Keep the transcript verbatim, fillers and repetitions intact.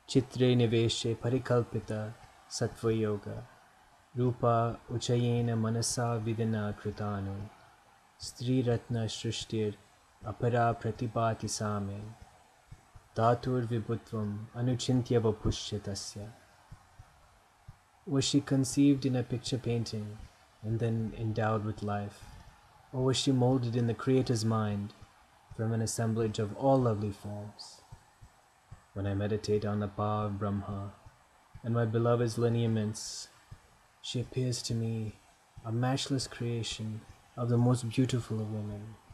Chitre niveshe parikalpita sattva yoga. Rupa uchayena manasa vidana kritanu. Stri ratna shrishtir apara pratipati same. Dhatur vibhutvam anuchintya vapushyatasya. Was she conceived in a picture painting and then endowed with life? Or was she molded in the Creator's mind from an assemblage of all lovely forms? When I meditate on the power of Brahma and my beloved's lineaments, she appears to me a matchless creation of the most beautiful of women.